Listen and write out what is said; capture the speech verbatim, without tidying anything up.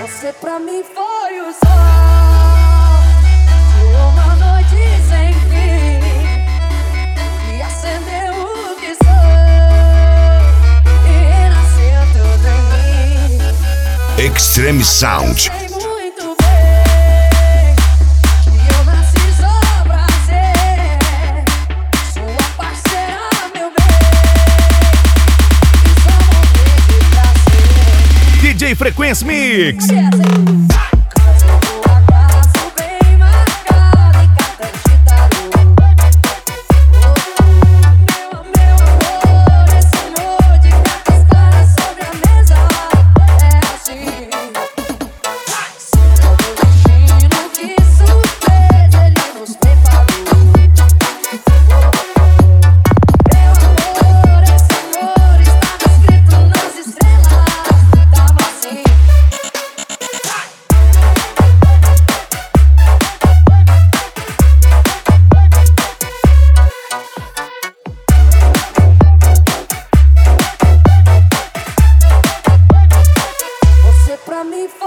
Você pra mim foi o sol de uma noite sem fim, que acendeu o que sou e nasceu tudo em mim. Extreme Sound. Eu sei muito bem que eu nasci só pra ser sua parceira, meu bem, e só morrer de prazer. D J Frequência Mix. Pra mim